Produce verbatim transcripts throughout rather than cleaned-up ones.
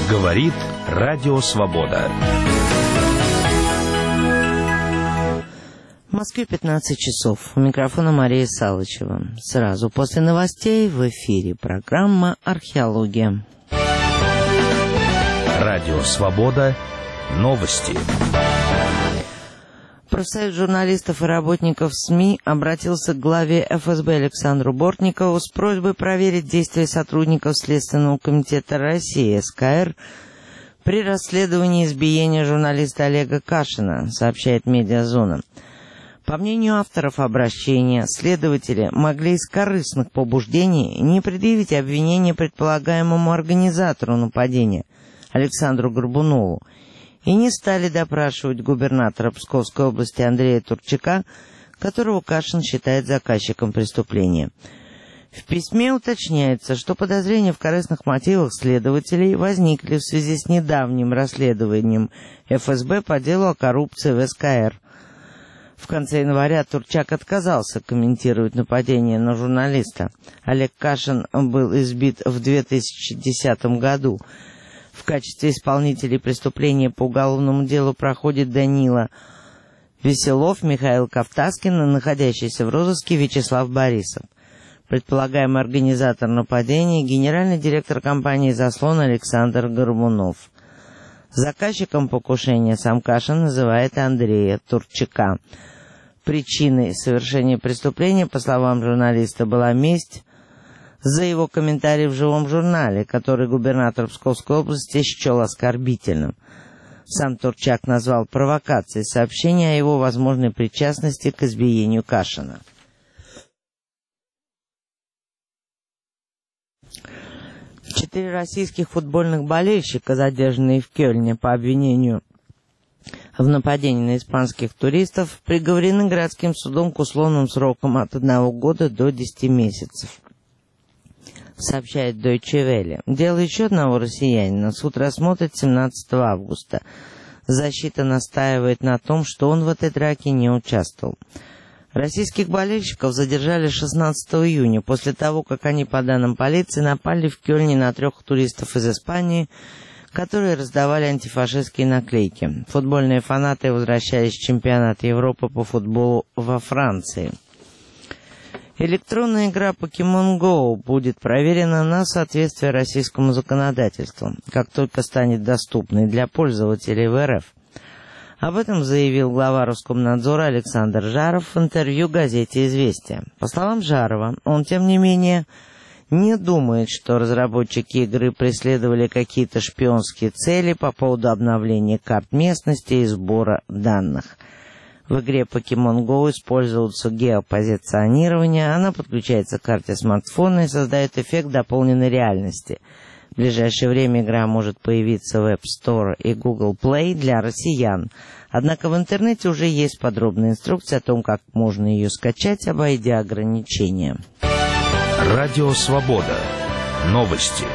Говорит Радио Свобода. В Москве пятнадцать часов. У микрофона Мария Салычева. Сразу после новостей в эфире программа «Археология». Радио Свобода. Новости. Профсоюз журналистов и работников СМИ обратился к главе эф эс бэ Александру Бортникову с просьбой проверить действия сотрудников Следственного комитета России эс ка эр при расследовании избиения журналиста Олега Кашина, сообщает «Медиазона». По мнению авторов обращения, следователи могли из корыстных побуждений не предъявить обвинение предполагаемому организатору нападения Александру Горбунову и не стали допрашивать губернатора Псковской области Андрея Турчака, которого Кашин считает заказчиком преступления. В письме уточняется, что подозрения в корыстных мотивах следователей возникли в связи с недавним расследованием эф эс бэ по делу о коррупции в эс ка эр. В конце января Турчак отказался комментировать нападение на журналиста. Олег Кашин был избит в две тысячи десятом году. В качестве исполнителей преступления по уголовному делу проходит Данила Веселов, Михаил Кавтаскин и находящийся в розыске Вячеслав Борисов. Предполагаемый организатор нападения — генеральный директор компании «Заслон» Александр Горбунов. Заказчиком покушения сам Кашин называет Андрея Турчака. Причиной совершения преступления, по словам журналиста, была месть за его комментарий в живом журнале, который губернатор Псковской области счел оскорбительным. Сам Турчак назвал провокацией сообщение о его возможной причастности к избиению Кашина. Четыре российских футбольных болельщика, задержанные в Кёльне по обвинению в нападении на испанских туристов, приговорены городским судом к условным срокам от одного года до десяти месяцев. Сообщает Deutsche Welle. Дело еще одного россиянина суд рассмотрит семнадцатого августа. Защита настаивает на том, что он в этой драке не участвовал. Российских болельщиков задержали шестнадцатого июня, после того, как они, по данным полиции, напали в Кёльне на трех туристов из Испании, которые раздавали антифашистские наклейки. Футбольные фанаты возвращались с чемпионата Европы по футболу во Франции. Электронная игра Pokemon Go будет проверена на соответствие российскому законодательству, как только станет доступной для пользователей в эр эф. Об этом заявил глава Роскомнадзора Александр Жаров в интервью газете «Известия». По словам Жарова, он, тем не менее, не думает, что разработчики игры преследовали какие-то шпионские цели по поводу обновления карт местности и сбора данных. В игре Pokemon Go используется геопозиционирование, она подключается к карте смартфона и создает эффект дополненной реальности. В ближайшее время игра может появиться в App Store и Google Play для россиян. Однако в интернете уже есть подробная инструкция о том, как можно ее скачать, обойдя ограничения. Радио Свобода. Новости.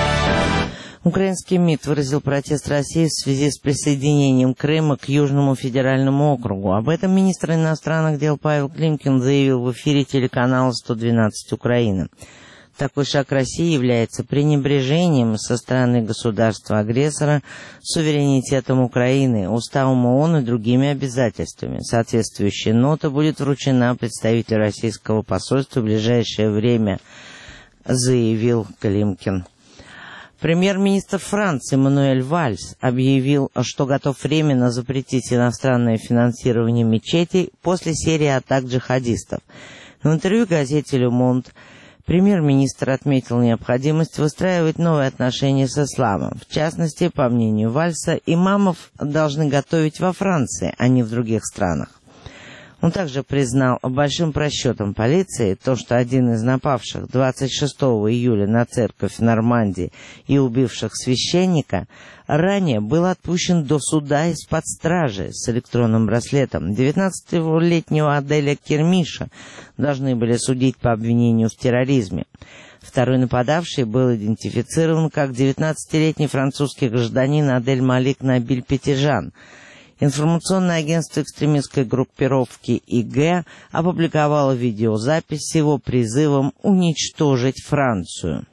Украинский МИД выразил протест России в связи с присоединением Крыма к Южному федеральному округу. Об этом министр иностранных дел Павел Климкин заявил в эфире телеканала сто двенадцать Украина. Такой шаг России является пренебрежением со стороны государства-агрессора суверенитетом Украины, уставом ООН и другими обязательствами. Соответствующая нота будет вручена представителю российского посольства в ближайшее время, заявил Климкин. Премьер-министр Франции Мануэль Вальс объявил, что готов временно запретить иностранное финансирование мечетей после серии атак джихадистов. В интервью газете «Ле Монд» премьер-министр отметил необходимость выстраивать новые отношения с исламом. В частности, по мнению Вальса, имамов должны готовить во Франции, а не в других странах. Он также признал большим просчетом полиции то, что один из напавших двадцать шестого июля на церковь в Нормандии и убивших священника ранее был отпущен до суда из-под стражи с электронным браслетом. девятнадцатилетнего Аделя Кермиша должны были судить по обвинению в терроризме. Второй нападавший был идентифицирован как девятнадцатилетний французский гражданин Адель Малик Набиль Петижан. Информационное агентство экстремистской группировки И Г опубликовало видеозапись с его призывом уничтожить Францию.